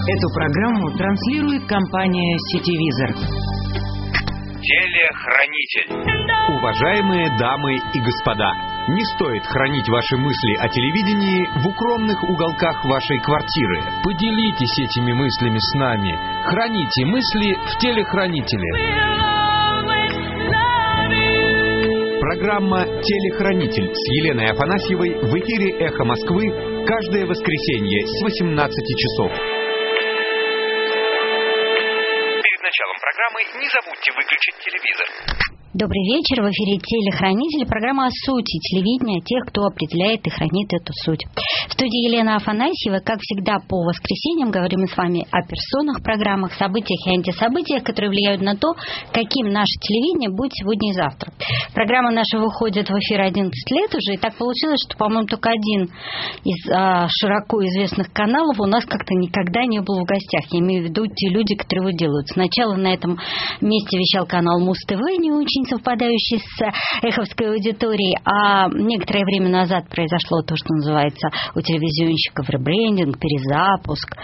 Эту программу транслирует компания «Сетевизор». Телехранитель. Уважаемые дамы и господа, не стоит хранить ваши мысли о телевидении в укромных уголках вашей квартиры. Поделитесь этими мыслями с нами. Храните мысли в телехранителе. Программа «Телехранитель» с Еленой Афанасьевой в эфире «Эхо Москвы» каждое воскресенье с 18 часов. Перед началом программы не забудьте выключить телевизор. Добрый вечер, в эфире «Телехранитель», программа о сути телевидения, тех, кто определяет и хранит эту суть. В студии Елена Афанасьева, как всегда, по воскресеньям говорим мы с вами о персонах, программах, событиях и антисобытиях, которые влияют на то, каким наше телевидение будет сегодня и завтра. Программа наша выходит в эфир 11 лет уже, и так получилось, что, по-моему, только один из широко известных каналов у нас как-то никогда не был в гостях. Я имею в виду те люди, которые его делают. Сначала на этом месте вещал канал Муз-ТВ, не очень совпадающий с эховской аудиторией, а некоторое время назад произошло то, что называется у телевизионщиков ребрендинг, перезапуск,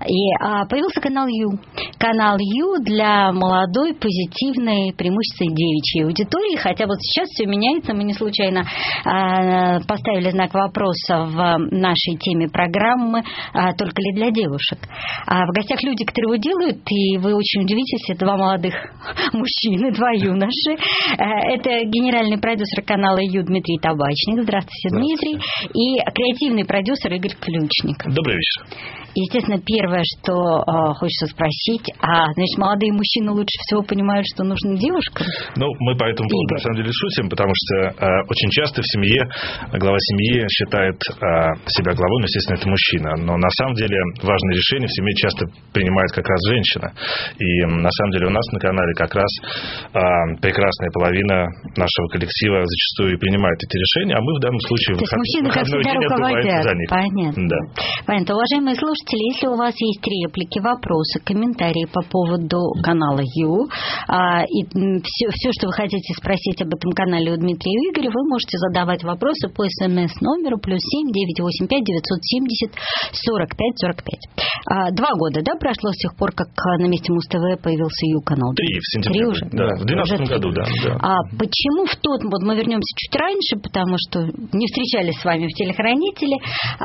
и появился канал Ю. Канал Ю для молодой, позитивной, преимущественно девичьей аудитории, хотя вот сейчас все меняется, мы не случайно поставили знак вопроса в нашей теме программы «Только ли для девушек?». В гостях люди, которые его делают, и вы очень удивитесь, это два молодых мужчины, два юноши. Это генеральный продюсер канала Ю Дмитрий Табачник. Здравствуйте, Дмитрий. И креативный продюсер Игорь Ключник. Добрый вечер. Естественно, первое, что хочется спросить, значит, молодые мужчины лучше всего понимают, что нужно девушкам? Ну, мы по этому поводу, на самом деле, шутим, потому что очень часто в семье глава семьи считает себя главой, но, естественно, это мужчина. Но на самом деле важные решения в семье часто принимает как раз женщина. И на самом деле у нас на канале как раз прекрасная половина нашего коллектива зачастую и принимает эти решения, а мы в данном случае то есть мужчины, как всегда, руководят. За них. Понятно. Да. Понятно. Уважаемые слушатели, если у вас есть реплики, вопросы, комментарии по поводу канала Ю, и все, что вы хотите спросить об этом канале у Дмитрия и Игоря, вы можете задавать вопросы по СМС-номеру +7 985 970 45 45. 2 года, да, прошло с тех пор, как на месте Муз-ТВ появился Ю-канал? 3 в сентябре. 3 уже? Да, в 2012 году, да. Почему в тот... Вот мы вернемся чуть раньше, потому что не встречались с вами в телехранителе.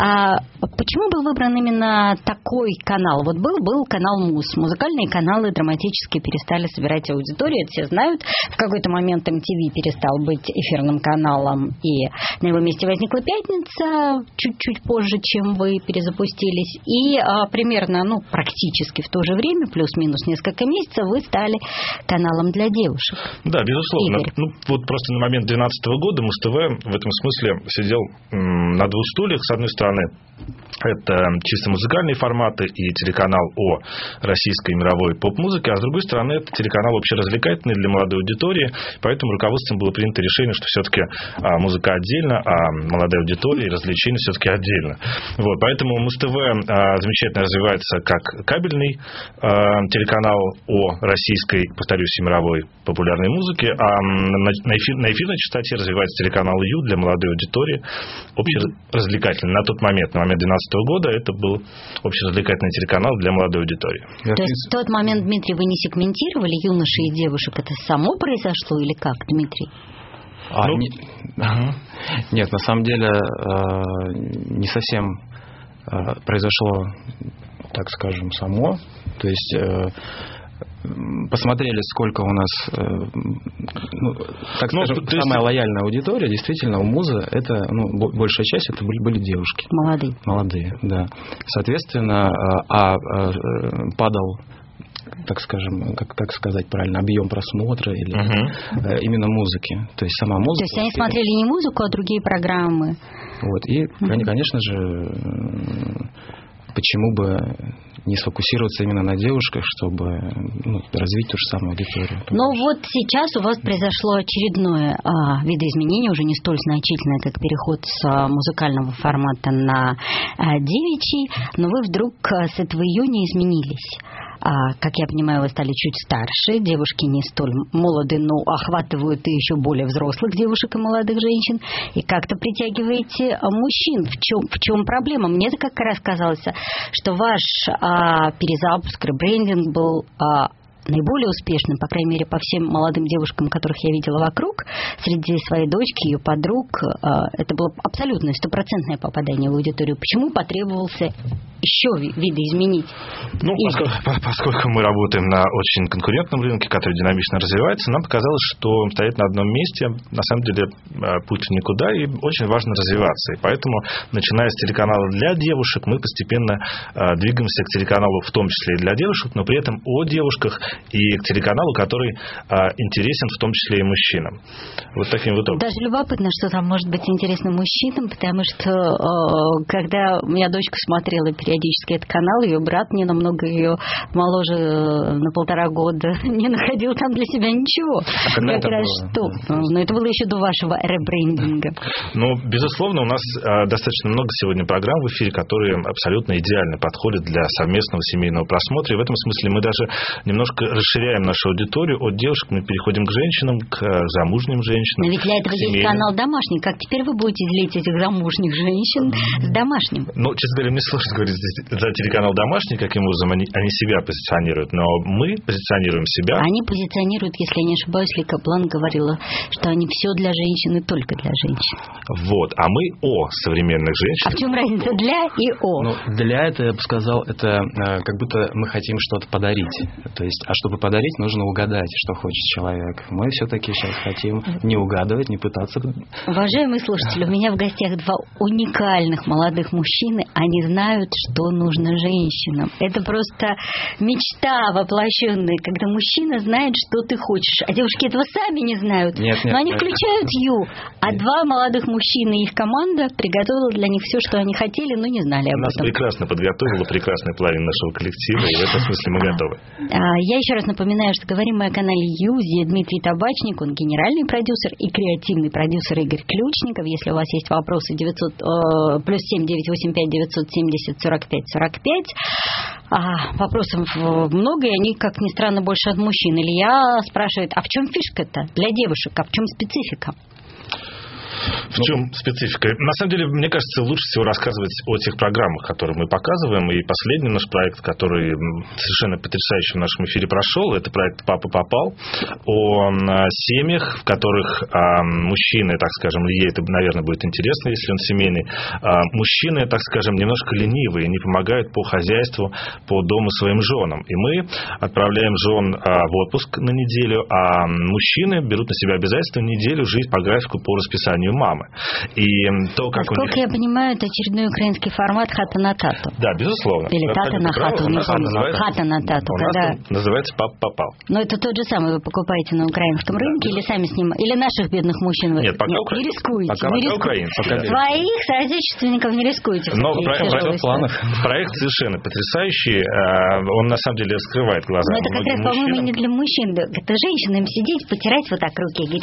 Почему был выбран именно такой канал? Вот был канал Муз. Музыкальные каналы драматические перестали собирать аудиторию, это все знают. В какой-то момент MTV перестал быть эфирным каналом, и на его месте возникла «Пятница» чуть-чуть позже, чем вы перезапустились. И примерно, практически в то же время, плюс-минус несколько месяцев, вы стали каналом для девушек. Да, безусловно. Игорь. Вот просто на момент 2012 года Муз-ТВ в этом смысле сидел на двух стульях. С одной стороны, это чисто музыкальные форматы и телеканал о российской и мировой поп-музыке, а с другой стороны, это телеканал общеразвлекательный для молодой аудитории, поэтому руководством было принято решение, что все-таки музыка отдельно, а молодая аудитория и развлечения все-таки отдельно. Вот, поэтому Муз-ТВ замечательно развивается как кабельный телеканал о российской, повторюсь, и мировой популярной музыке, а на эфирной частоте развивается телеканал Ю для молодой аудитории, общеразвлекательный. На тот момент, на момент 2012 года, это был общеразвлекательный телеканал для молодой аудитории. То есть в тот момент, Дмитрий, вы не сегментировали юношей и девушек? Это само произошло или как, Дмитрий? Нет, на самом деле не совсем произошло, так скажем, само. То есть посмотрели, сколько у нас, самая лояльная аудитория, действительно, у Муза, это, большая часть, это были девушки. Молодые, да. Соответственно, падал, так скажем, как сказать правильно, объем просмотра или именно музыки. То есть сама музыка. То есть они смотрели не музыку, а другие программы. Вот. И, конечно же, почему бы не сфокусироваться именно на девушках, чтобы развить ту же самую аудиторию. Но вот сейчас у вас произошло очередное видоизменение, уже не столь значительное, как переход с музыкального формата на девичий, но вы вдруг с этого июня изменились. Как я понимаю, вы стали чуть старше, девушки не столь молоды, но охватывают и еще более взрослых девушек и молодых женщин, и как-то притягиваете мужчин. В чем проблема? Мне-то как раз казалось, что ваш перезапуск, ребрендинг был наиболее успешным, по крайней мере, по всем молодым девушкам, которых я видела вокруг, среди своей дочки, ее подруг, это было абсолютное, стопроцентное попадание в аудиторию. Почему потребовался еще видоизменить? Поскольку мы работаем на очень конкурентном рынке, который динамично развивается, нам показалось, что стоять на одном месте, на самом деле, путь в никуда, и очень важно развиваться. И поэтому, начиная с телеканала для девушек, мы постепенно двигаемся к телеканалу, в том числе и для девушек, но при этом о девушках, и к телеканалу, который интересен в том числе и мужчинам. Вот таким вот образом. Даже любопытно, что там может быть интересно мужчинам, потому что когда моя дочка смотрела периодически этот канал, ее брат не намного ее моложе на 1,5 года не находил там для себя ничего. Как раз что? Но это было еще до вашего ребрендинга. Безусловно, у нас достаточно много сегодня программ в эфире, которые абсолютно идеально подходят для совместного семейного просмотра. И в этом смысле мы даже немножко расширяем нашу аудиторию. От девушек мы переходим к женщинам, к замужним женщинам. Но ведь для этого есть канал домашний. Как теперь вы будете делить этих замужних женщин с домашним? Честно говоря, мне сложно говорить за телеканал домашний, каким образом они себя позиционируют. Но мы позиционируем себя. Они позиционируют, если я не ошибаюсь, Лика Блан говорила, что они все для женщин и только для женщин. А мы о современных женщинах. А в чем разница для и о? Для это, я бы сказал, это как будто мы хотим что-то подарить. То есть, чтобы подарить, нужно угадать, что хочет человек. Мы все-таки сейчас хотим не угадывать, не пытаться. Уважаемые слушатели, у меня в гостях 2 уникальных молодых мужчины. Они знают, что нужно женщинам. Это просто мечта воплощенная, когда мужчина знает, что ты хочешь. А девушки этого сами не знают. Но они включают Ю. А 2 молодых мужчины и их команда приготовила для них все, что они хотели, но не знали об этом. Нас прекрасно подготовила прекрасная половина нашего коллектива, и в этом смысле мы готовы. Я еще раз напоминаю, что говорим мы о канале Юзи. Дмитрий Табачник, он генеральный продюсер и креативный продюсер Игорь Ключников. Если у вас есть вопросы, +7 985 970 45 45. Вопросов много, и они, как ни странно, больше от мужчин. Илья спрашивает, а в чем фишка-то для девушек, а в чем специфика? В чем специфика? На самом деле, мне кажется, лучше всего рассказывать о тех программах, которые мы показываем. И последний наш проект, который совершенно потрясающе в нашем эфире прошел, это проект «Папа попал», о семьях, в которых мужчины, так скажем, ей это, наверное, будет интересно, если он семейный, мужчины, так скажем, немножко ленивые, не помогают по хозяйству, по дому своим женам. И мы отправляем жен в отпуск на неделю, а мужчины берут на себя обязательство неделю жить по графику, по расписанию мамы. И то, как Насколько я понимаю, это очередной украинский формат «Хата на тату». Да, безусловно. Или «Тата на хату», не помню. «Хата на тату». У нас называется «Папа попал». Но это тот же самый вы покупаете на украинском рынке или сами снимаете? Или наших бедных мужчин вы... Нет, пока не рискуете. Пока украинцы. Своих соотечественников не рискуете. Но проект совершенно потрясающий. Он на самом деле раскрывает глаза. Но это как раз, по-моему, не для мужчин. Это женщинам сидеть, потирать вот так руки и говорить: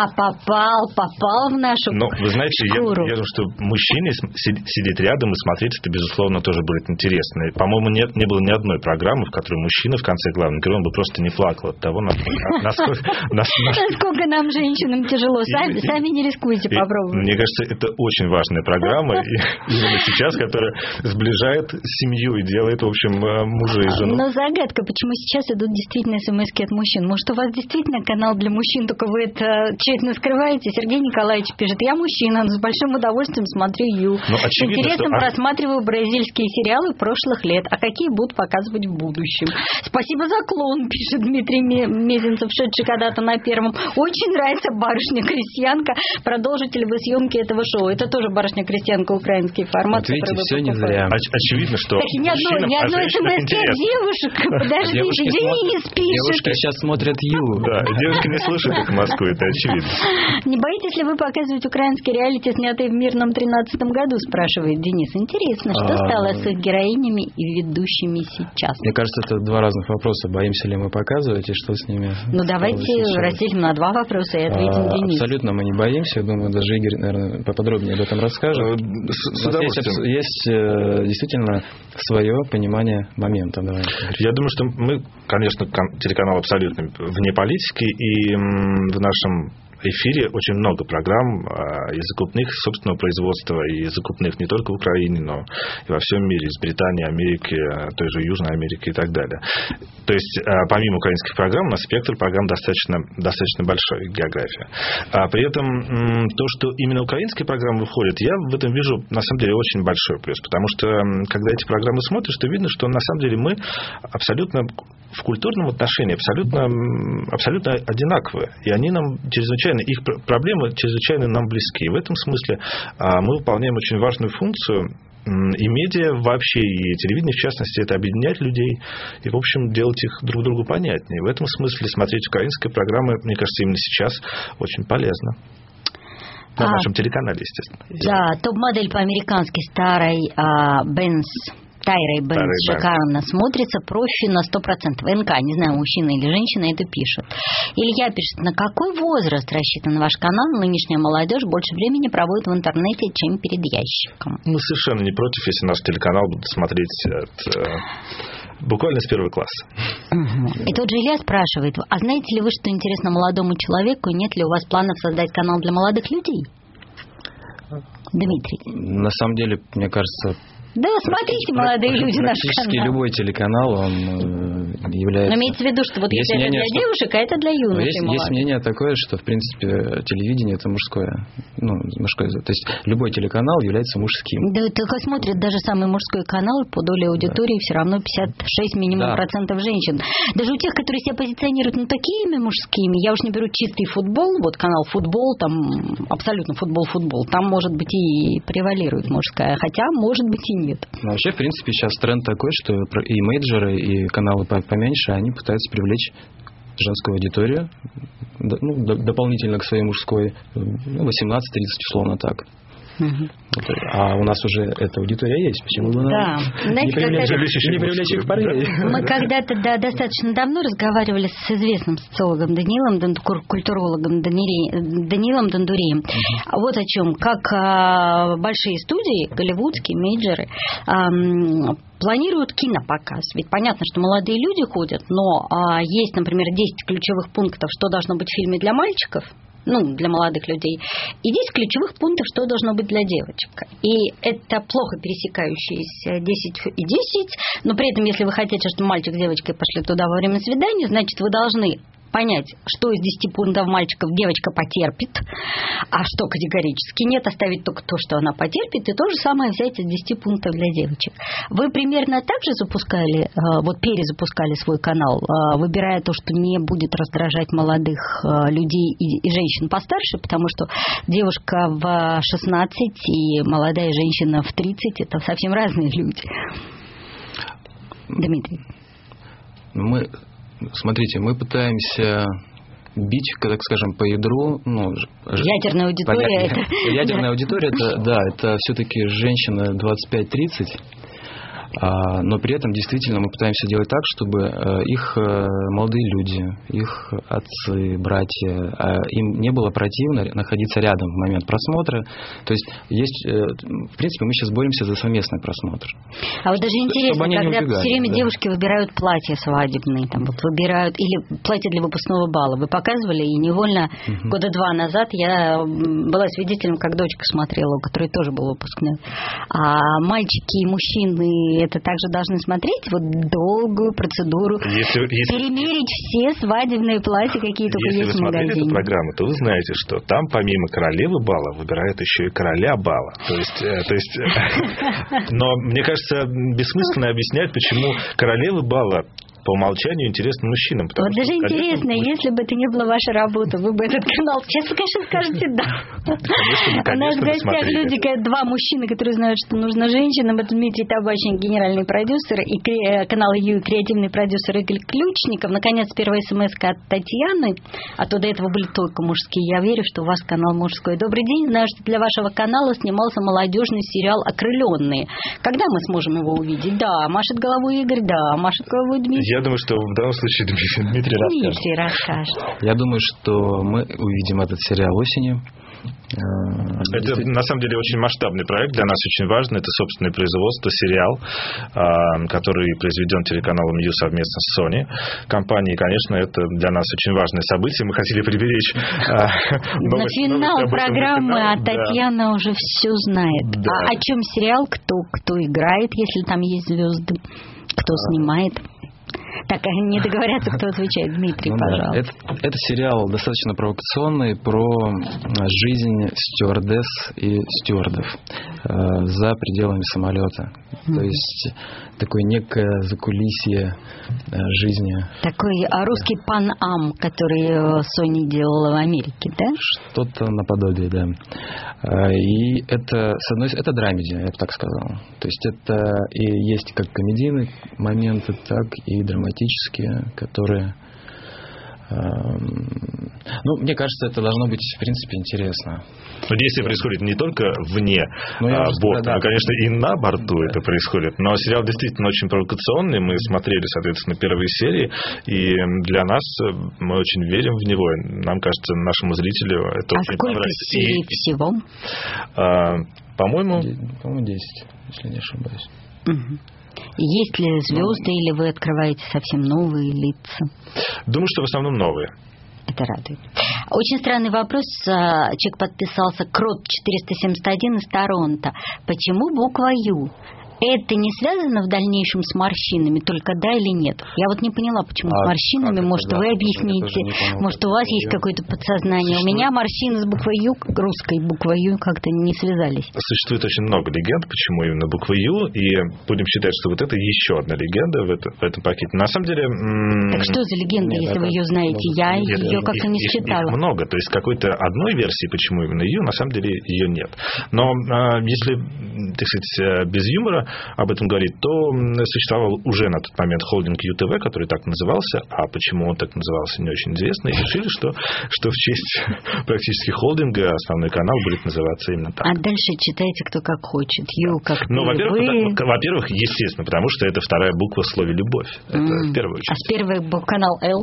попал в нашу шкуру. Вы знаете, я думаю, что мужчине сидеть рядом и смотреть это, безусловно, тоже будет интересно. И, по-моему, не было ни одной программы, в которой мужчина в конце главного героя, он бы просто не плакал от того, насколько нам, женщинам, тяжело. Сами не рискуйте попробовать. Мне кажется, это очень важная программа, именно сейчас, которая сближает семью и делает, в общем, мужа и жену. Но загадка, почему сейчас идут действительно смс-ки от мужчин? Может, у вас действительно канал для мужчин, только вы это тщательно скрываете? Сергей Николаевич пишет: я мужчина, но с большим удовольствием смотрю Ю. С интересом просматриваю бразильские сериалы прошлых лет. А какие будут показывать в будущем? Спасибо за клон, пишет Дмитрий Мезенцев, шедший когда-то на Первом. Очень нравится «Барышня-крестьянка». Продолжите ли вы съемки этого шоу? Это тоже «Барышня-крестьянка», украинский формат. Вот видите, все не зря. Очевидно, что ни одной смс от девушек. Подождите, Денис пишет. Девушки сейчас смотрят Ю. Да, девушки не слушают их Москву, это очевидно. Не боитесь ли вы показывать показывать украинские реалити, снятые в мирном 13-м году, спрашивает Денис. Интересно, что стало с их героинями и ведущими сейчас? Мне кажется, это два разных вопроса. Боимся ли мы показывать и что с ними? Ну, давайте разделим на два вопроса и ответим Денис. Абсолютно мы не боимся. Я думаю, даже Игорь, наверное, поподробнее об этом расскажет. С удовольствием. Есть действительно свое понимание момента. Давай. Я думаю, что мы, конечно, телеканал абсолютно вне политики, и в нашем эфире очень много программ из закупных собственного производства, и закупных не только в Украине, но и во всем мире, из Британии, Америки, той же Южной Америки и так далее. То есть, помимо украинских программ, у нас спектр программ достаточно большой, география. При этом то, что именно украинские программы выходят, я в этом вижу, на самом деле, очень большой плюс. Потому что, когда эти программы смотришь, то видно, что, на самом деле, мы абсолютно в культурном отношении абсолютно одинаковые. И они нам чрезвычайно, их проблемы чрезвычайно нам близки. И в этом смысле мы выполняем очень важную функцию. И медиа вообще, и телевидение, в частности, это объединять людей и, в общем, делать их друг другу понятнее. В этом смысле смотреть украинские программы, мне кажется, именно сейчас очень полезно. На нашем телеканале, естественно. Да, топ-модель по-американски старой Бенц. Тайрой Бенц шикарно смотрится, профи на 100%. НК, не знаю, мужчина или женщина это пишет. Илья пишет, на какой возраст рассчитан ваш канал? Нынешняя молодежь больше времени проводит в интернете, чем перед ящиком. Мы совершенно не против, если наш телеканал будут смотреть буквально с первого класса. И тот же Илья спрашивает, а знаете ли вы, что интересно молодому человеку, нет ли у вас планов создать канал для молодых людей? Дмитрий. На самом деле, мне кажется... Да, смотрите, молодые люди, наш канал. Практически любой телеканал, он является... Но имеется в виду, что вот если это для девушек, а это для юношей. Есть мнение такое, что, в принципе, телевидение – это мужское. То есть любой телеканал является мужским. Да, только смотрят даже самый мужской канал, по доле аудитории все равно 56 минимум процентов женщин. Даже у тех, которые себя позиционируют такими мужскими, я уж не беру чистый футбол, вот канал футбол, там абсолютно футбол, там, может быть, и превалирует мужская, хотя, может быть, и нет. Но вообще, в принципе, сейчас тренд такой, что и мейджоры, и каналы поменьше, они пытаются привлечь женскую аудиторию, дополнительно к своей мужской, 18-30, условно так. А у нас уже эта аудитория есть. Почему бы не привлечь их парней? Мы когда-то достаточно давно разговаривали с известным социологом культурологом Даниилом Дондурием. Вот о чем. Как большие студии, голливудские, мейджоры, планируют кинопоказ. Ведь понятно, что молодые люди ходят, но есть, например, 10 ключевых пунктов, что должно быть в фильме для мальчиков, для молодых людей, и 10 ключевых пунктов, что должно быть для девочек. И это плохо пересекающиеся 10 и 10, но при этом, если вы хотите, чтобы мальчик с девочкой пошли туда во время свидания, значит, вы должны понять, что из 10 пунктов мальчиков девочка потерпит, а что категорически нет, оставить только то, что она потерпит, и то же самое взять из 10 пунктов для девочек. Вы примерно так же перезапускали свой канал, выбирая то, что не будет раздражать молодых людей и женщин постарше, потому что девушка в 16 и молодая женщина в 30 – это совсем разные люди. Дмитрий. Смотрите, мы пытаемся бить, так скажем, по ядру. Ядерная аудитория. Ядерная аудитория, это все-таки женщины 25-30. Но при этом действительно мы пытаемся делать так, чтобы их молодые люди, их отцы, братья, им не было противно находиться рядом в момент просмотра. То есть, в принципе, мы сейчас боремся за совместный просмотр. А вот даже интересно, когда все время девушки выбирают платья свадебные, выбирают, или платье для выпускного бала. Вы показывали, и невольно года 2 назад я была свидетелем, как дочка смотрела, у которой тоже был выпускной. А мальчики и мужчины это также должны смотреть долгую процедуру, перемерить все свадебные платья, какие только есть в магазине. Если вы смотрели эту программу, то вы знаете, что там помимо королевы бала выбирают еще и короля бала. То есть, но мне кажется, бессмысленно объяснять, почему королевы бала по умолчанию интересно мужчинам. Вот даже интересно, если бы это не была ваша работа, вы бы этот канал... Сейчас вы, конечно, скажете «да». У нас в гостях люди, два мужчины, которые знают, что нужно женщинам. Это Дмитрий Табачник, генеральный продюсер, и канал «Ю», креативный продюсер Игорь Ключников. Наконец, первая смс-ка от Татьяны, а то до этого были только мужские. Я верю, что у вас канал мужской. Добрый день, знаю, что для вашего канала снимался молодежный сериал «Окрыленные». Когда мы сможем его увидеть? Да, машет головой Игорь, да, машет головой Дмитрий. Я думаю, что в данном случае Дмитрий расскажет. Я думаю, что мы увидим этот сериал осенью. Это, на самом деле, очень масштабный проект, для нас очень важный. Это собственное производство, сериал, который произведен телеканалом Ю совместно с Sony компанией. Конечно, это для нас очень важное событие. Мы хотели приберечь на финал программы, а Татьяна уже все знает. Да. А о чем сериал? Кто играет, если там есть звезды? Кто снимает? Так, они не договорятся, кто отвечает. Дмитрий, пожалуйста. Это сериал достаточно провокационный про жизнь стюардесс и стюардов за пределами самолета. То есть такое некое закулисье жизни. Такой русский Пан-Ам, который Sony делала в Америке, да? Что-то наподобие, да. И это, с одной стороны, это драмеди, я бы так сказал. То есть это и есть как комедийные моменты, так и драматические, которые... мне кажется, это должно быть, в принципе, интересно. Но действие происходит не только вне борта, но, конечно, и на борту это происходит. Но сериал действительно очень провокационный. Мы смотрели, соответственно, первые серии, и для нас, мы очень верим в него. Нам кажется, нашему зрителю это очень понравится. А сколько серий всего? По-моему, 10, если не ошибаюсь. Есть ли звезды, или вы открываете совсем новые лица? Думаю, что в основном новые. Это радует. Очень странный вопрос. Человек подписался Крот 471 из Торонто. Почему буква Ю? Это не связано в дальнейшем с морщинами, только да или нет? Я вот не поняла, почему с морщинами. Может, вы объясните? Может, у вас есть какое-то подсознание? У меня морщины с буквой Ю, русской буквой Ю, как-то не связались. Существует очень много легенд, почему именно буква Ю, и будем считать, что вот это еще одна легенда в этом пакете. На самом деле... Так что за легенда, если вы ее знаете? Я ее как-то не считала. Их много, то есть какой-то одной версии, почему именно Ю, на самом деле ее нет. Но если, так сказать, без юмора об этом говорить, то существовал уже на тот момент холдинг ЮТВ, который так назывался, а почему он так назывался, не очень известно, и решили, что в честь практически холдинга основной канал будет называться именно так. А дальше читайте кто как хочет. Ю как во-первых, естественно, потому что это вторая буква в слове «любовь». Это в первую очередь. А с первой канал Л?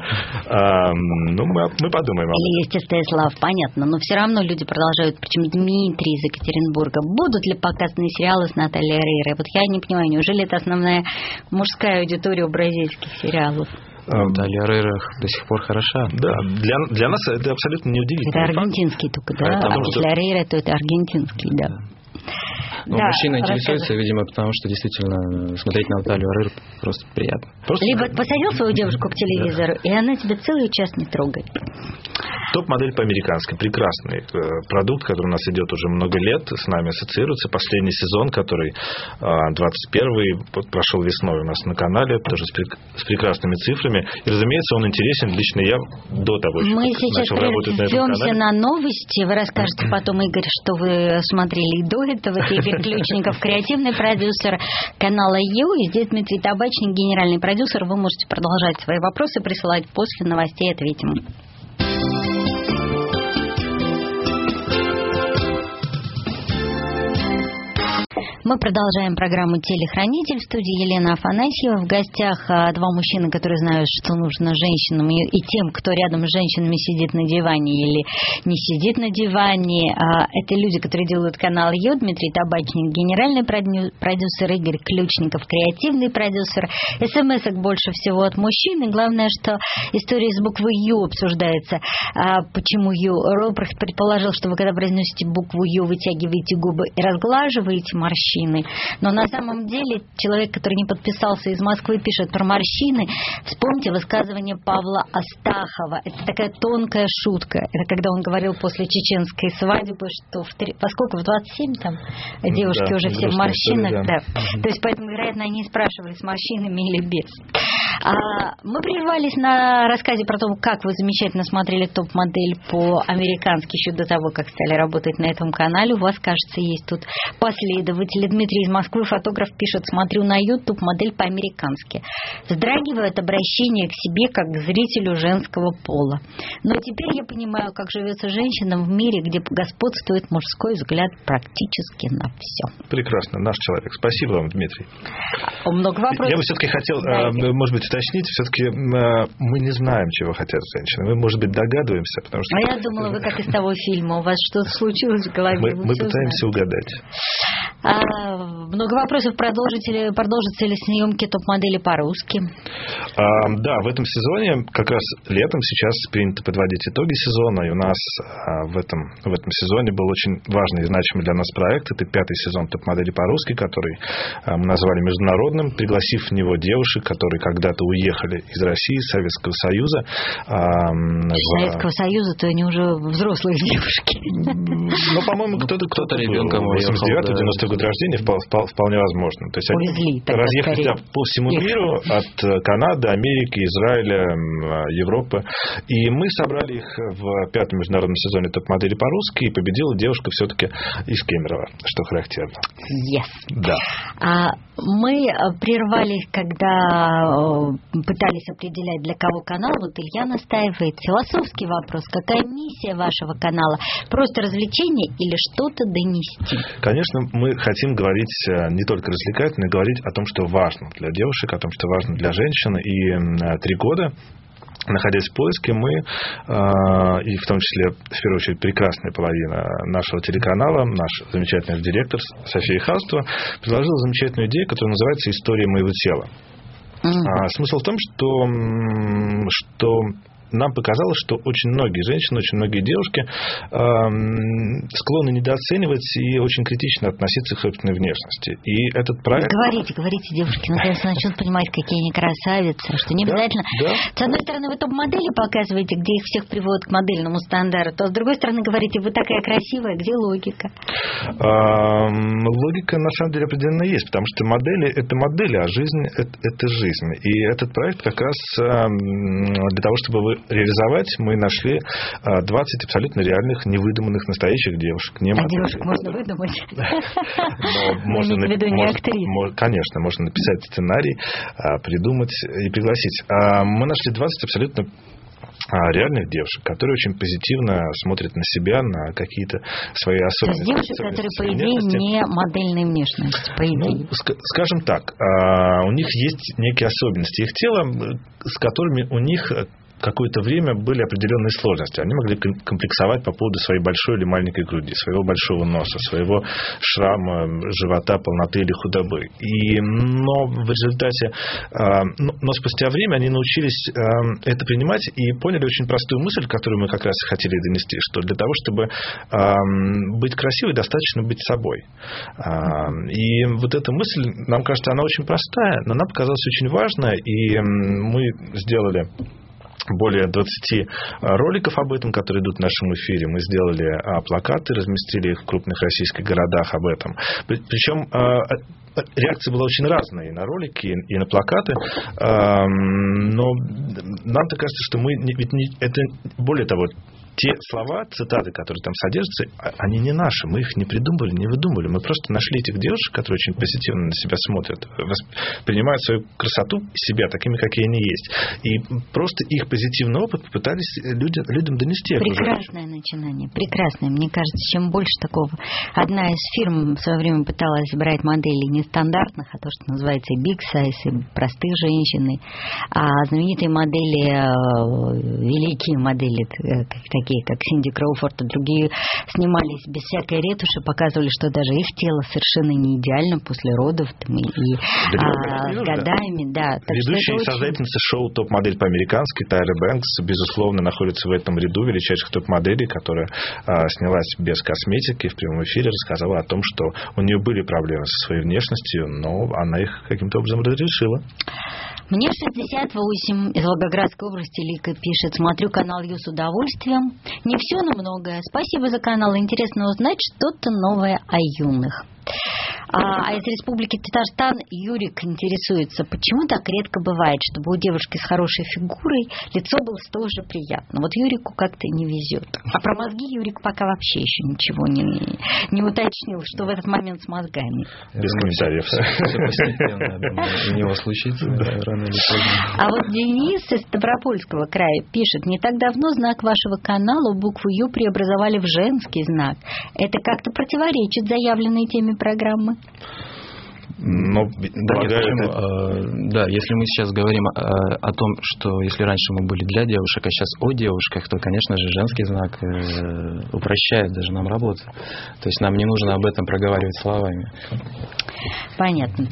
Мы подумаем об этом. Или есть Стеслав, понятно. Но все равно люди продолжают, причем Дмитрий из Екатеринбурга. Будут ли показаны сериалы с Натальей Орейро? Вот я не понимаю, неужели это основная мужская аудитория у бразильских сериалов? Наталья Орейро до сих пор хороша. Да, для нас это абсолютно неудивительно. Это аргентинский только, да? А если Орейро, то это аргентинский, да. Но мужчина интересуется, видимо, потому что действительно смотреть на Наталью Орейро просто приятно. Либо посадил свою девушку к телевизору, и она тебя целый час не трогает. Топ-модель по-американски. Прекрасный продукт, который у нас идет уже много лет, с нами ассоциируется. Последний сезон, который 21-й прошел весной у нас на канале, тоже с прекрасными цифрами. И, разумеется, он интересен. Лично я до того, как начал работать на этом канале. Мы сейчас прервемся на новости. Вы расскажете потом, Игорь, что вы смотрели и до этого. Это Игорь Ключников, креативный продюсер канала Ю. И здесь Дмитрий Табачник, генеральный продюсер. Вы можете продолжать свои вопросы присылать после новостей. Ответим. Мы продолжаем программу «Телехранитель». В студии Елена Афанасьева. В гостях два мужчины, которые знают, что нужно женщинам, и тем, кто рядом с женщинами сидит на диване или не сидит на диване. Это люди, которые делают канал Ю. Дмитрий Табачник, генеральный продюсер, Игорь Ключников, креативный продюсер. СМС-ок больше всего от мужчин. И главное, что история с буквой Ю обсуждается. Почему Ю? Роберт предположил, что вы, когда произносите букву Ю, вытягиваете губы и разглаживаете морщины. Но на самом деле человек, который не подписался, из Москвы пишет про морщины. Вспомните высказывание Павла Астахова. Это такая тонкая шутка. Это когда он говорил после чеченской свадьбы, что поскольку в 27 там девушки уже все в морщинах. Да. То есть поэтому, вероятно, они спрашивали, с морщинами или без. Мы прервались на рассказе про то, как вы замечательно смотрели топ-модель по-американски еще до того, как стали работать на этом канале. У вас, кажется, есть тут последователи. Дмитрий из Москвы, фотограф, пишет: смотрю на YouTube модель по-американски. Вздрагивает обращение к себе как к зрителю женского пола. Но теперь я понимаю, как живется женщина в мире, где господствует мужской взгляд практически на все. Прекрасно, наш человек. Спасибо вам, Дмитрий. Много вопросов. Я бы все-таки хотел, может быть, уточнить, все-таки мы не знаем, чего хотят женщины. Мы, может быть, догадываемся, потому что... я думала, вы как из того фильма, у вас что-то случилось в голове. Мы пытаемся угадать. Много вопросов, продолжатся ли съемки топ-модели по-русски? Да, в этом сезоне, как раз летом сейчас принято подводить итоги сезона, и у нас в этом сезоне был очень важный и значимый для нас проект. Это 5-й сезон топ-модели по-русски, который мы назвали международным, пригласив в него девушек, которые когда-то уехали из России, из Советского Союза. Советского Союза, то они уже взрослые девушки. Ну, по-моему, кто-то ребенком 89-90 год рождения вполне возможно. То есть увезли, разъехали по всему миру, от Канады, Америки, Израиля, Европы. И мы собрали их в 5-м международном сезоне топ-модели по-русски, и победила девушка все-таки из Кемерово, что характерно. Yes. Да. Мы прервались, когда пытались определять, для кого канал. Вот Илья настаивает. Философский вопрос. Какая миссия вашего канала? Просто развлечение или что-то донести? Конечно, мы хотим говорить не только развлекать, но и говорить о том, что важно для девушек, о том, что важно для женщин. И 3 года, находясь в поиске, мы, и в том числе, в первую очередь, прекрасная половина нашего телеканала, наш замечательный директор София Хаустова, предложила замечательную идею, которая называется «История моего тела». Смысл в том, что нам показалось, что очень многие женщины, очень многие девушки склонны недооценивать и очень критично относиться к собственной внешности. И этот проект... Говорите, девушки, наконец начнут понимать, какие они красавицы, что не обязательно... Да. С одной стороны, вы топ-модели показываете, где их всех приводят к модельному стандарту, а с другой стороны, говорите, вы такая красивая, где логика? Логика, на самом деле, определенно есть, потому что модели – это модели, а жизнь – это жизнь. И этот проект как раз для того, чтобы вы реализовать, мы нашли 20 абсолютно реальных, невыдуманных, настоящих девушек. Девушек можно выдумать? Конечно, можно написать сценарий, придумать и пригласить. Мы нашли 20 абсолютно реальных девушек, которые очень позитивно смотрят на себя, на какие-то свои особенности. То есть девушек, которые, по идее, не модельной внешности, по идее. Скажем так, у них есть некие особенности их тела, с которыми у них какое-то время были определенные сложности. Они могли комплексовать по поводу своей большой или маленькой груди, своего большого носа, своего шрама, живота, полноты или худобы. Но в результате, но спустя время они научились это принимать и поняли очень простую мысль, которую мы как раз и хотели донести, что для того, чтобы быть красивой, достаточно быть собой. И вот эта мысль, нам кажется, она очень простая, но она показалась очень важной, и мы сделали более 20 роликов об этом, которые идут в нашем эфире. Мы сделали плакаты, разместили их в крупных российских городах об этом. Причем реакция была очень разная и на ролики, и на плакаты. Но нам-то кажется, что это более того, те слова, цитаты, которые там содержатся, они не наши. Мы их не придумали, не выдумали. Мы просто нашли этих девушек, которые очень позитивно на себя смотрят, принимают свою красоту, себя такими, какие они есть. И просто их позитивный опыт попытались людям донести. Прекрасное начинание. Прекрасное. Мне кажется, чем больше такого. Одна из фирм в свое время пыталась брать модели нестандартных, а то, что называется big size, и простых женщин. А знаменитые модели, великие модели, такие как Синди Кроуфорд и другие, снимались без всякой ретуши, показывали, что даже их тело совершенно не идеально после родов с годами. Да. Ведущая и создательница шоу «Топ-модель по-американски» Тайра Бэнкс, безусловно, находится в этом ряду величайших топ-моделей, которая снялась без косметики, в прямом эфире рассказала о том, что у нее были проблемы со своей внешностью, но она их каким-то образом разрешила. Мне 68, из Волгоградской области. Лика пишет: смотрю канал Ю с удовольствием. Не все, но многое. Спасибо за канал. Интересно узнать что-то новое о юных. А из Республики Татарстан Юрик интересуется, почему так редко бывает, чтобы у девушки с хорошей фигурой лицо было тоже приятно. Вот Юрику как-то не везет. А про мозги Юрик пока вообще еще ничего не уточнил, что в этот момент с мозгами. Без комментариев. Все постепенно, у него случится рано или поздно. А вот Денис из Ставропольского края пишет: не так давно знак вашего канала букву Ю преобразовали в женский знак. Это как-то противоречит заявленной теме программы? Но, да, если мы сейчас говорим о том, что если раньше мы были для девушек, а сейчас о девушках, то, конечно же, женский знак упрощает даже нам работу. То есть нам не нужно об этом проговаривать словами. Понятно.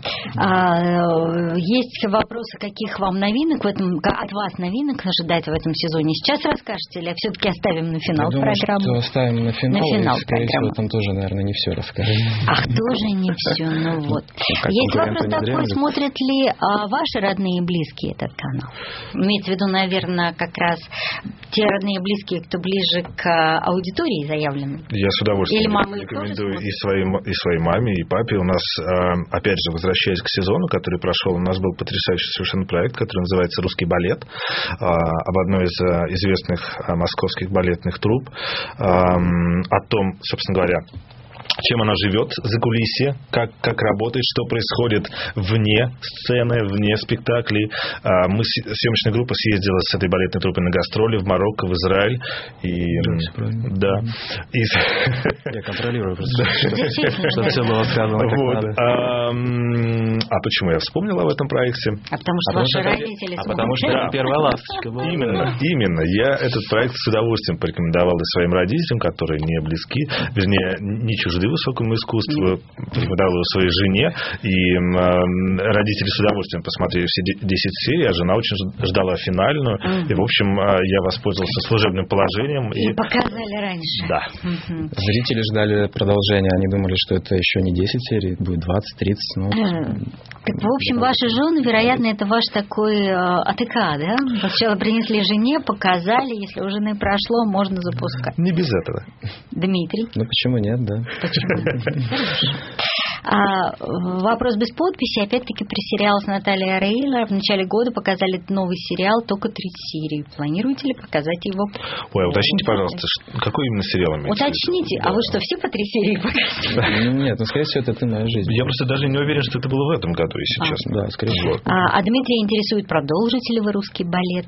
Есть вопросы, каких вам новинок от вас новинок ожидать в этом сезоне? Сейчас расскажете или все-таки оставим на финал программы? Что оставим на финал программы. Всего, там тоже, наверное, не все расскажем. Ах, тоже не все, ну вот. Есть вопрос такой, смотрят ли ваши родные и близкие этот канал? Имеется в виду, наверное, как раз те родные и близкие, кто ближе к аудитории заявлены. Я с удовольствием рекомендую и своей маме, и папе. У нас, опять же, возвращаясь к сезону, который прошел, у нас был потрясающий совершенно проект, который называется «Русский балет», об одной из известных московских балетных труп, о том, собственно говоря, чем она живет за кулисье, как работает, что происходит вне сцены, вне спектаклей. Съемочная группа съездила с этой балетной труппой на гастроли в Марокко, в Израиль. Да. Я контролирую просто, чтобы все было сказано как надо. А почему я вспомнил об этом проекте? Потому что ваши родители... Потому что это первая ласточка была. Именно. Я этот проект с удовольствием порекомендовал и своим родителям, которые не близки, вернее, не чужды высокому искусству, порекомендовал его своей жене, и родители с удовольствием посмотрели все 10 серий, а жена очень ждала финальную, и, в общем, я воспользовался служебным положением. И показали раньше. Да. Зрители ждали продолжения, они думали, что это еще не 10 серий, будет 20-30, Так, в общем, ваши жены, вероятно, это ваш такой АТК, да? Сначала принесли жене, показали, если у жены прошло, можно запускать. Не без этого. Дмитрий? Почему нет, да? Почему нет? Вопрос без подписи. Опять-таки про сериал с Натальей Рейлер. В начале года показали новый сериал, только 3 серии. Планируете ли показать его? Ой, уточните, пожалуйста, какой именно сериал имеете? Уточните. Да. А вы что, все по 3 серии показывали? Нет, скорее всего, это «Ты моя жизнь». Я просто даже не уверен, что это было в этом году, если честно. Да, скорее всего. А Дмитрия интересует, продолжите ли вы русский балет?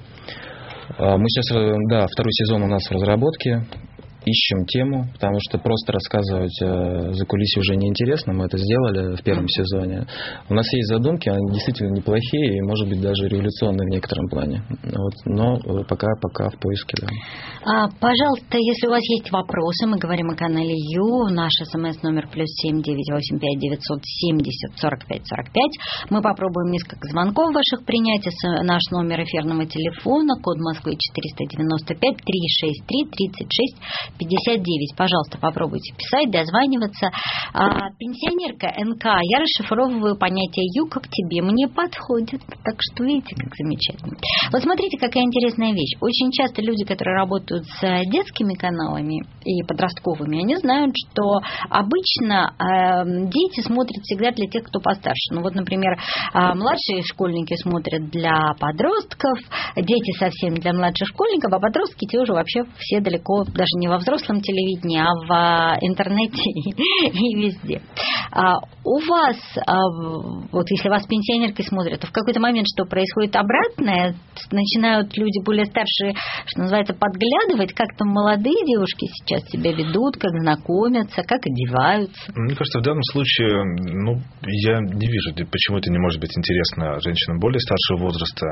Мы сейчас, второй сезон у нас в разработке. Ищем тему, потому что просто рассказывать за кулисье уже неинтересно. Мы это сделали в первом сезоне. У нас есть задумки, они действительно неплохие и, может быть, даже революционные в некотором плане. Но пока в поиске, да. Пожалуйста, если у вас есть вопросы, мы говорим о канале Ю. Наш СМС-номер +7 985 970 45 45. Мы попробуем несколько звонков ваших принять. Наш номер эфирного телефона, код Москвы 495 363 36 59. Пожалуйста, попробуйте писать, дозваниваться. Пенсионерка НК. Я расшифровываю понятие «ю» как тебе. Мне подходит. Так что видите, как замечательно. Вот смотрите, какая интересная вещь. Очень часто люди, которые работают с детскими каналами и подростковыми, они знают, что обычно дети смотрят всегда для тех, кто постарше. Ну вот, например, младшие школьники смотрят для подростков, дети совсем для младших школьников, а подростки те уже вообще все далеко, даже не во взрослом телевидении, а в интернете и везде. У вас, вот если вас пенсионерки смотрят, то в какой-то момент что происходит обратное? Начинают люди более старшие, что называется, подглядывать, как там молодые девушки сейчас себя ведут, как знакомятся, как одеваются? Мне кажется, в данном случае, я не вижу, почему это не может быть интересно женщинам более старшего возраста.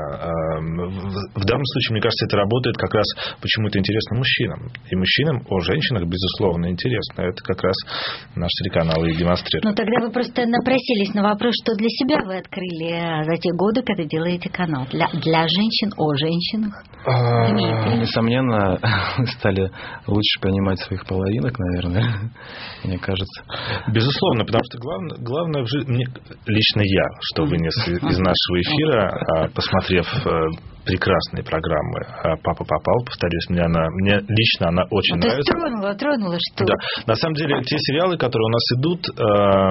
В данном случае, мне кажется, это работает как раз, почему это интересно мужчинам. И мужчинам о женщинах, безусловно, интересно. Это как раз наш телеканал и демонстрирует. Ну, тогда вы просто напросились на вопрос, что для себя вы открыли за те годы, когда делаете канал. Для женщин о женщинах. Несомненно, стали лучше понимать своих половинок, наверное, мне кажется. Безусловно, потому что главное в жизни, лично я, что вынес из нашего эфира, посмотрев прекрасные программы «Папа попал», повторюсь, мне лично она очень нравится. Тронула, что? Да, на самом деле, те сериалы, которые у нас идут,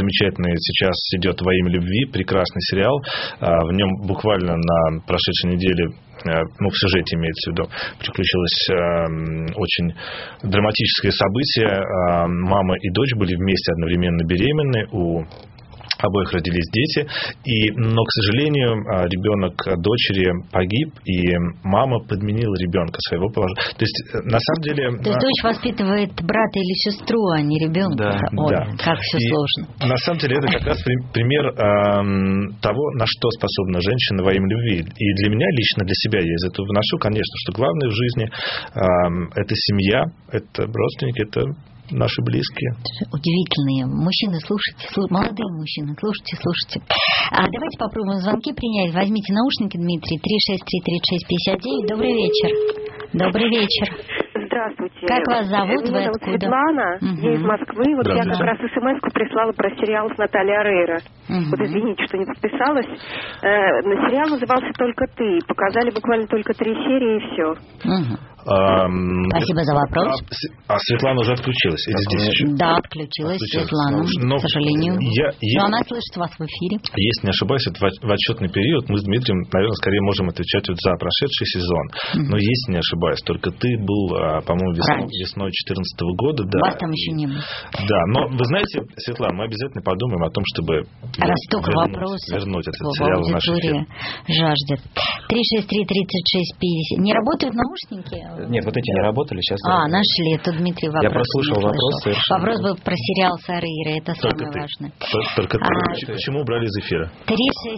замечательный сейчас идет «Во имя любви», прекрасный сериал. В нем буквально на прошедшей неделе, ну, в сюжете имеется в виду, приключилось очень драматическое событие. Мама и дочь были вместе одновременно беременны, у обоих родились дети, но, к сожалению, ребенок дочери погиб, и мама подменила ребенка своего положения. То есть, на самом деле... То есть дочь воспитывает брата или сестру, а не ребенка. Да, Ой, да. как все сложно. На самом деле, это как раз пример того, на что способна женщина во имя любви. И для меня лично, для себя я из этого выношу, конечно, что главное в жизни это семья, это родственники, это наши близкие. Удивительные. Мужчины, слушайте, молодые мужчины, слушайте. Давайте попробуем звонки принять. Возьмите наушники, Дмитрий, 363-36-59. Добрый вечер. Добрый вечер. Здравствуйте. Как вас зовут? Меня зовут Светлана, я из Москвы. Вот я как раз смс-ку прислала про сериал с Натальей Орейро. Вот извините, что не подписалась. Сериал назывался «Только ты». Показали буквально только 3 серии, и все. Спасибо за вопрос. Светлана уже отключилась? Или здесь еще? Да, отключилась Светлана, к сожалению. Но она слышит вас в эфире. Если не ошибаюсь, это в отчетный период. Мы с Дмитрием, наверное, скорее можем отвечать за прошедший сезон. Но если не ошибаюсь, «Только ты» был, по-моему, весной 2014 года. Да. Вас там еще не было. Да, но вы знаете, Светлана, мы обязательно подумаем о том, чтобы вернуть этот сериал в наш эфир. Жаждет. 363-36-50. Не работают наушники? Нет, вот эти не работали. Сейчас нашли. Тут Дмитрий вопрос. Я прослушал вопрос. Вопрос был про сериал с Орейро. Это самое важное. Только ты. Почему убрали из эфира? 363-36-59.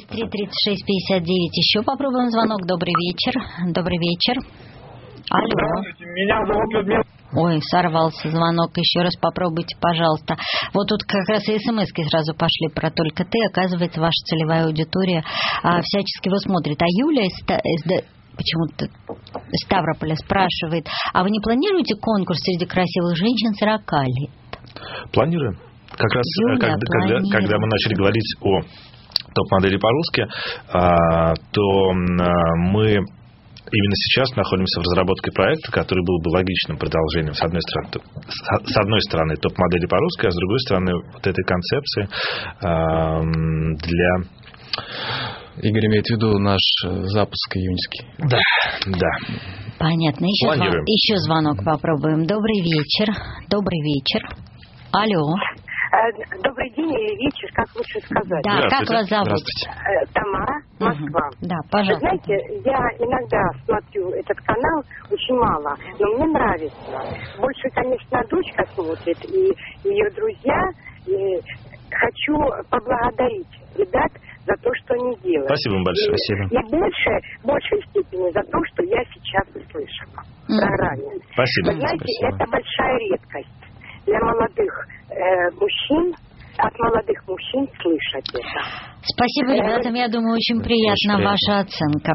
Еще попробуем звонок. Добрый вечер. Добрый вечер. Алло. Здравствуйте, меня зовут Людмила. Ой, сорвался звонок. Еще раз попробуйте, пожалуйста. Вот тут как раз и смс-ки сразу пошли про «Только ты». Оказывается, ваша целевая аудитория всячески его смотрит. А Юля почему-то Ставрополя спрашивает: а вы не планируете конкурс среди красивых женщин 40 лет? Планируем. Как раз когда мы начали говорить о топ-модели по-русски, то мы именно сейчас находимся в разработке проекта, который был бы логичным продолжением, с одной стороны топ-модели по-русски, а с другой стороны вот этой концепции для... Игорь имеет в виду наш запуск июньский. Да. Понятно. Еще звонок попробуем. Добрый вечер. Добрый вечер. Алло. Добрый день или вечер, как лучше сказать. Да, как вас зовут? Тамара, Москва. Да, пожалуйста. Вы знаете, я иногда смотрю этот канал, очень мало, но мне нравится. Больше, конечно, дочка смотрит и ее друзья. И хочу поблагодарить ребят за то, что они делают. Спасибо вам большое. Спасибо. И в большей степени за то, что я сейчас услышала в программе. Спасибо. Вы знаете, это большая редкость для молодых мужчин, от молодых мужчин слышать это. Спасибо, ребятам. Я думаю, очень приятна ваша оценка.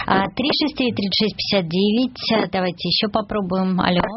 363-36-59. Давайте еще попробуем.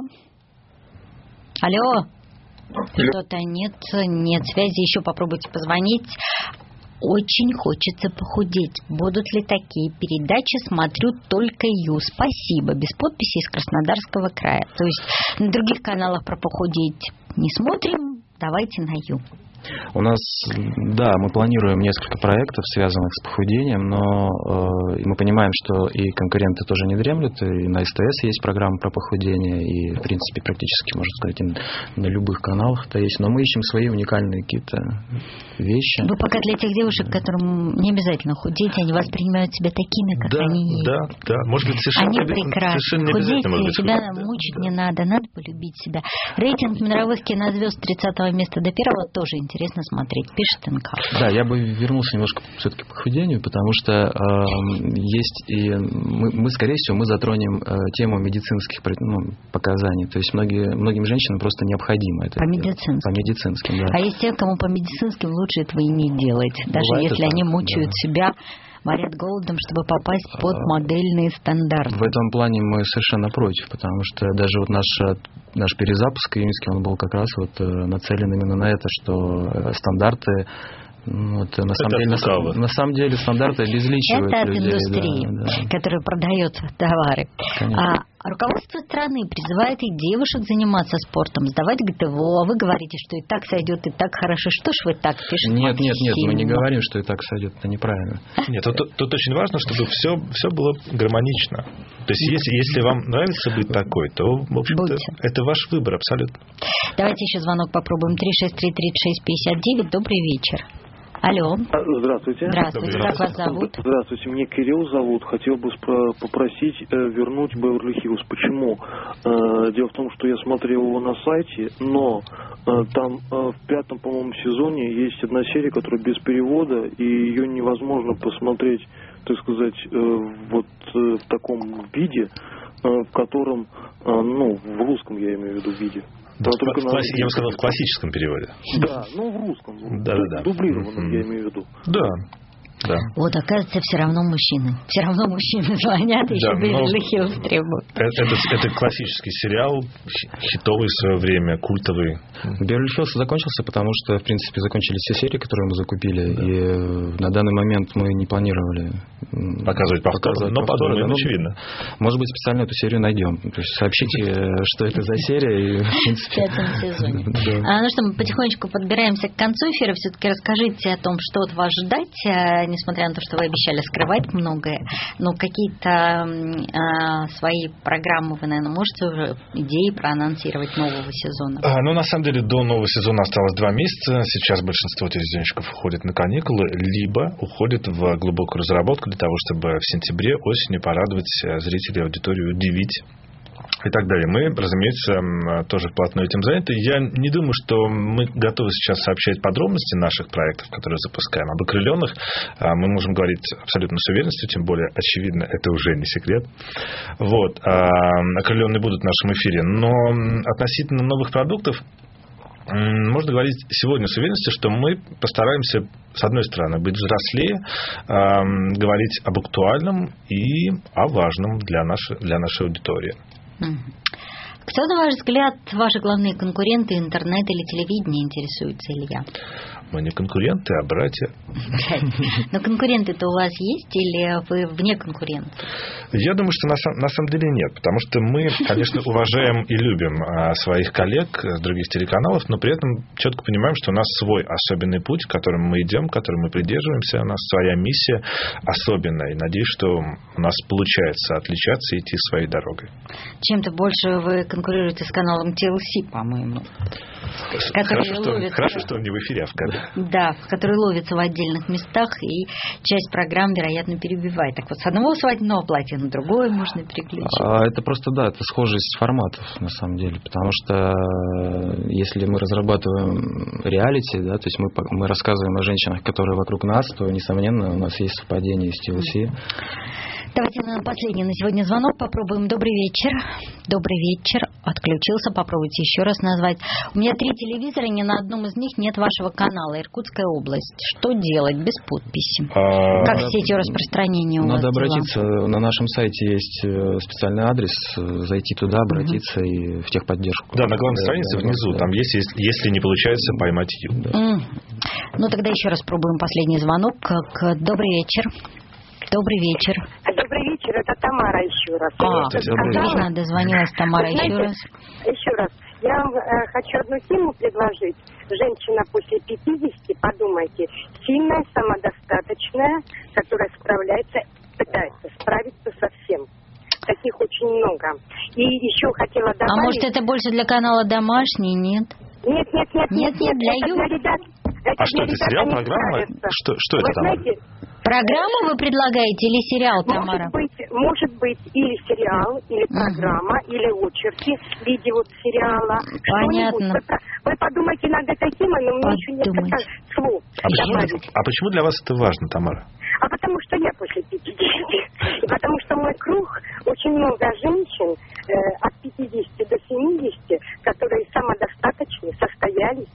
Алло. Что-то нет связи. Еще попробуйте позвонить. Очень хочется похудеть. Будут ли такие передачи? Смотрю только Ю. Спасибо. Без подписи из Краснодарского края. То есть на других каналах про похудеть не смотрим. Давайте на Ю. У нас, да, мы планируем несколько проектов, связанных с похудением, но мы понимаем, что и конкуренты тоже не дремлют, и на СТС есть программа про похудение, и, в принципе, практически, можно сказать, на любых каналах это есть, но мы ищем свои уникальные какие-то вещи. Вы пока для тех девушек, которым не обязательно худеть, они воспринимают себя такими, как они есть. Да, может быть, совершенно они прекрасны. Худеть, себя мучить не надо полюбить себя. Рейтинг мировых кинозвезд 30 места до 1 тоже интересно смотреть, пишет НК. Да, я бы вернулся немножко все-таки к похудению, потому что есть и мы, скорее всего, мы затронем тему медицинских показаний. То есть многим женщинам просто необходимо это. По медицинским, да. А есть те, кому по медицинским лучше этого и не делать, даже бывает если они мучают себя, морят голодом, чтобы попасть под модельные стандарты. В этом плане мы совершенно против, потому что даже вот наш перезапуск июньский, он был как раз вот нацелен именно на это, что стандарты на самом деле стандарты обезличивают это от людей. индустрии, да. которая продает товары. Руководство страны призывает и девушек заниматься спортом, сдавать ГТО, а вы говорите, что и так сойдет, и так хорошо. Что ж вы так пишете? Нет, мы не говорим, что и так сойдет, это неправильно. Нет, тут очень важно, чтобы все было гармонично. То есть, если вам нравится быть такой, то, в общем-то, это ваш выбор абсолютно. Давайте еще звонок попробуем. 363-3659. Добрый вечер. Алло. Здравствуйте. Здравствуйте. Как вас зовут? Здравствуйте, меня Кирилл зовут. Хотел бы попросить вернуть Беверли-Хиллз. Почему? Дело в том, что я смотрел его на сайте, но там в 5-м, по-моему, сезоне есть одна серия, которая без перевода, и ее невозможно посмотреть, так сказать, вот в таком виде, в котором, в русском я имею в виду виде. Да, я бы сказал, в классическом переводе. Да, в русском. Да. Дублированном, я имею в виду. Да. Вот, оказывается, все равно мужчины звонят, еще Беверли-Хиллз требуют. Это классический сериал, хитовый в свое время, культовый. Беверли-Хиллз закончился, потому что, в принципе, закончились все серии, которые мы закупили, и на данный момент мы не планировали показывать повторно, но подумаем, очевидно. Может быть, специально эту серию найдем. То есть сообщите, что это за серия, и, в принципе... В 5-м сезоне. Ну что, мы потихонечку подбираемся к концу эфира. Все-таки расскажите о том, что от вас ждать, несмотря на то, что вы обещали скрывать многое, но какие-то свои программы вы, наверное, можете уже идеи проанонсировать нового сезона? На самом деле, до нового сезона осталось 2 месяца. Сейчас большинство телевизионщиков уходит на каникулы, либо уходит в глубокую разработку для того, чтобы в сентябре, осенью порадовать зрителей, аудиторию, удивить и так далее. Мы, разумеется, тоже вплотную этим заняты. Я не думаю, что мы готовы сейчас сообщать подробности наших проектов, которые запускаем. Об «Окрыленных» мы можем говорить абсолютно с уверенностью, тем более, очевидно, это уже не секрет. Вот. «Окрыленные» будут в нашем эфире. Но относительно новых продуктов можно говорить сегодня с уверенностью, что мы постараемся, с одной стороны, быть взрослее, говорить об актуальном и о важном для нашей аудитории. Кто, на ваш взгляд, ваши главные конкуренты интернет или телевидения, интересуется Илья? Мы не конкуренты, а братья. Но конкуренты-то у вас есть или вы вне конкурентов? Я думаю, что на самом деле нет. Потому что мы, конечно, уважаем и любим своих коллег с других телеканалов, но при этом четко понимаем, что у нас свой особенный путь, которым мы идем, которым мы придерживаемся. У нас своя миссия особенная. И надеюсь, что у нас получается отличаться и идти своей дорогой. Чем-то больше вы конкурируете с каналом TLC, по-моему. Хорошо, что он не в эфире, а в кадре. Да, который ловится в отдельных местах, и часть программ, вероятно, перебивает. Так вот, с одного свадебного платья на другое можно переключить. Это просто, это схожесть форматов, на самом деле. Потому что если мы разрабатываем реалити, то есть мы рассказываем о женщинах, которые вокруг нас, то, несомненно, у нас есть совпадение с TLC. Давайте последний на сегодня звонок попробуем. Добрый вечер. Добрый вечер. Отключился. Попробуйте еще раз назвать. У меня 3 телевизора, ни на одном из них нет вашего канала. Иркутская область. Что делать без подписи? Как сетью распространения у вас надо обратиться. На нашем сайте есть специальный адрес. Зайти туда, обратиться и в техподдержку. Да, на главной странице внизу. Там есть, если не получается, поймать ее. Ну, тогда еще раз пробуем последний звонок. Добрый вечер. Добрый вечер. Добрый вечер, это Тамара еще раз. Видно, дозвонилась Тамара еще раз. Еще раз. Я вам хочу одну тему предложить. Женщина после 50, подумайте, сильная, самодостаточная, которая пытается справиться со всем. Таких очень много. И еще хотела добавить... А может, это больше для канала «Домашний», нет? Нет, для ребят. Что это, сериал, программа? Что это там? Программу вы предлагаете или сериал, Тамара? Может быть, или сериал, или программа, или очерки в виде сериала. Понятно. Вы подумайте над этой темой, но мне еще несколько слов. А почему для вас это важно, Тамара? А потому что я после 50. И потому что мой круг, очень много женщин от 50 до 70, которые самодостаточны, состоялись,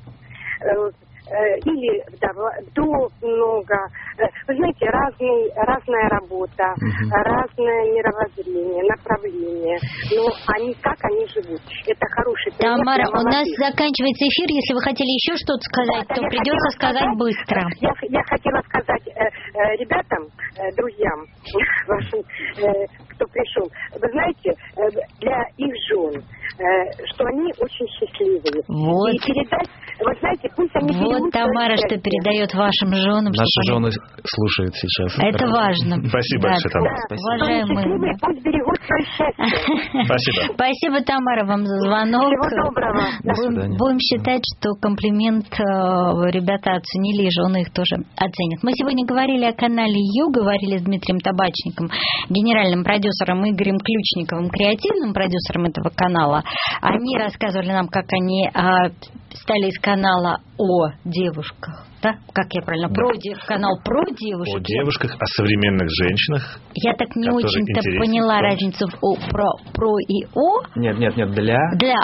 или вдов много. Вы знаете, разная работа, разное мировоззрение, направление. Но как они живут? Это хороший пример. Тамара, у нас заканчивается эфир. Если вы хотели еще что-то сказать, то придется сказать быстро. Я хотела сказать, ребятам, друзьям вашим, кто пришел, вы знаете, для их жен, что они очень счастливые. Вот. И передать, вы знаете, пусть они вот Тамара, что передает вашим женам. Наши жены слушают сейчас. Это важно. Спасибо большое, Тамара. Да, уважаемые. Пусть берегут свое счастье. Спасибо. Спасибо, Тамара, вам за звонок. Всего доброго. Будем считать, что комплимент ребята оценили, и жены их тоже оценят. Мы сегодня говорили о канале Ю, говорили с Дмитрием Табачником, генеральным продюсером, Игорем Ключниковым, креативным продюсером этого канала. Они рассказывали нам, как они стали из канала о девушках. Да? Как я правильно? Канал про девушек. О девушках, о современных женщинах. Я так не очень-то поняла разницу про и о. Нет, для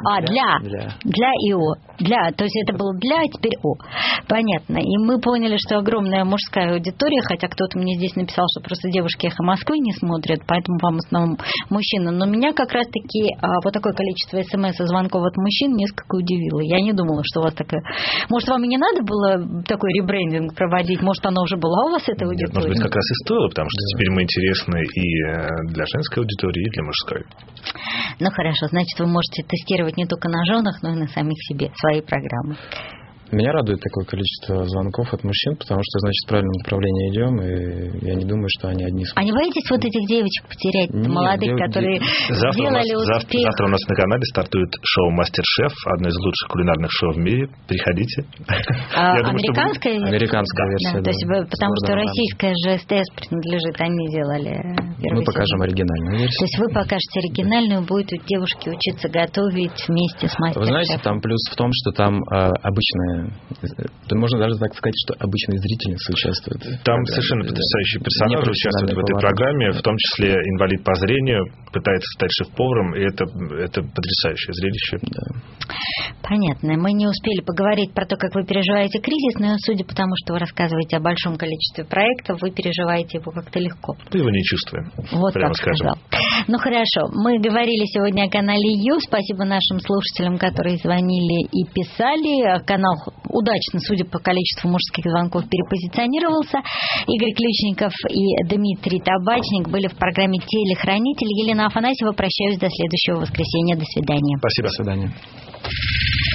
и о. То есть это было для, а теперь о. Понятно. И мы поняли, что огромная мужская аудитория, хотя кто-то мне здесь написал, что просто девушки «Эхо Москвы» не смотрят, поэтому вам в основном мужчины. Но меня как раз-таки вот такое количество смс и звонков от мужчин несколько удивило. Я не думала, что у вас такая... Может, вам и не надо было такой ребрендинг проводить? Может, она уже была у вас, эта аудитория? Нет, может быть, как раз и стоило, потому что теперь мы интересны и для женской аудитории, и для мужской. Ну, хорошо. Значит, вы можете тестировать не только на женах, но и на самих себе свои программы. Меня радует такое количество звонков от мужчин, потому что, значит, в правильном направлении идем, и я не думаю, что они одни смотрят. А не боитесь вот этих девочек потерять, молодых, которые сделали успех? Завтра у нас на канале стартует шоу «Мастер-шеф», одно из лучших кулинарных шоу в мире. Приходите. Американская версия? Американская версия, да. То есть, потому что российская же СТС принадлежит, они делали первый Мы покажем оригинальную версию. То есть вы покажете оригинальную, будет у девушки учиться готовить вместе с «Мастер-шефом». Вы знаете, там плюс в том, что там обычные... Можно даже так сказать, что обычные зрительницы участвуют. Там совершенно потрясающие персонажи участвуют в этой программе, в том числе инвалид по зрению, пытается стать шеф-поваром, и это потрясающее зрелище. Да. Понятно. Мы не успели поговорить про то, как вы переживаете кризис, но судя по тому, что вы рассказываете о большом количестве проектов, вы переживаете его как-то легко. Мы его не чувствуем. Вот прямо так скажем. сказал. Ну хорошо. Мы говорили сегодня о канале Ю. Спасибо нашим слушателям, которые звонили и писали. Канал удачно, судя по количеству мужских звонков, перепозиционировался. Игорь Ключников и Дмитрий Табачник были в программе «Телехранитель». Елена Афанасьева. Прощаюсь до следующего воскресенья. До свидания. Спасибо. До свидания.